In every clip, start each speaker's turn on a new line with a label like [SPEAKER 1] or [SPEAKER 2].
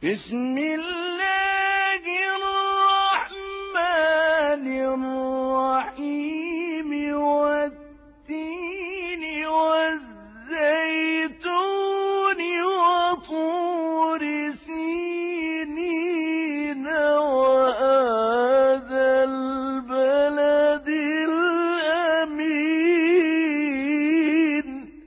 [SPEAKER 1] بسم الله الرحمن الرحيم والتين والزيتون وطور سينين وهذا البلد الأمين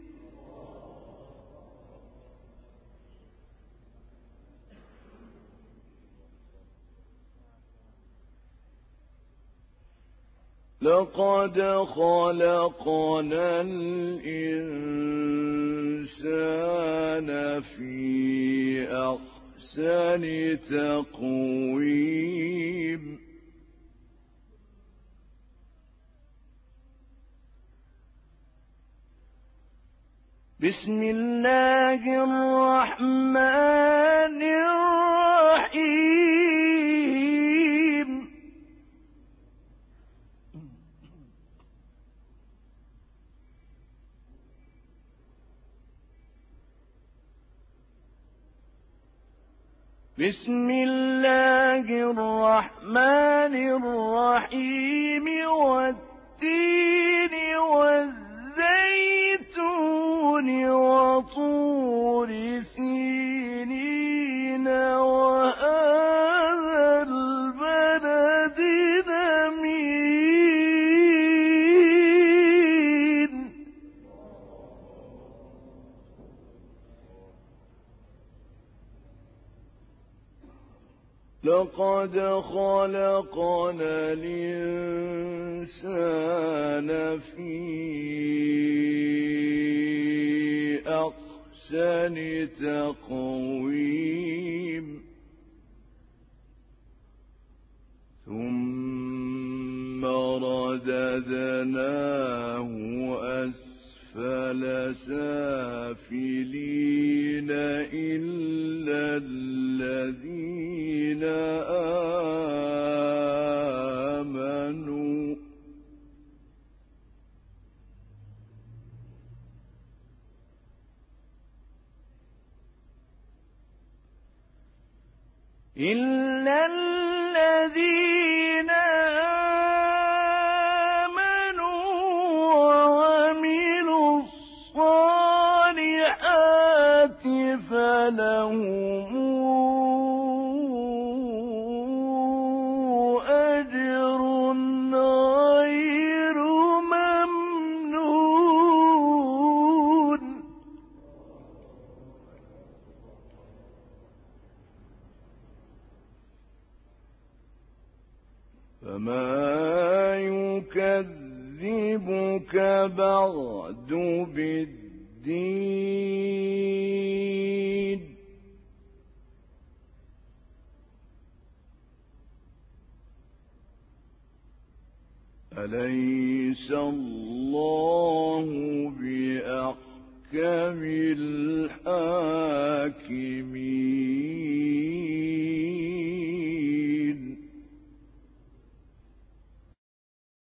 [SPEAKER 1] لقد خلقنا الإنسان في أحسن تقويم بسم الله الرحمن الرحيم بسم الله الرحمن الرحيم والتين والزيتون وطور سينين وهذا البلد الأمين لقد خلقنا الإنسان في أحسن تقويم ثم رددناه أسفل سافلين إلا الذين آمنوا وعملوا الصالحات فلهم أجر غير ممنون فما يكذبك بعد بالدين أليس الله بأحكم الحاكمين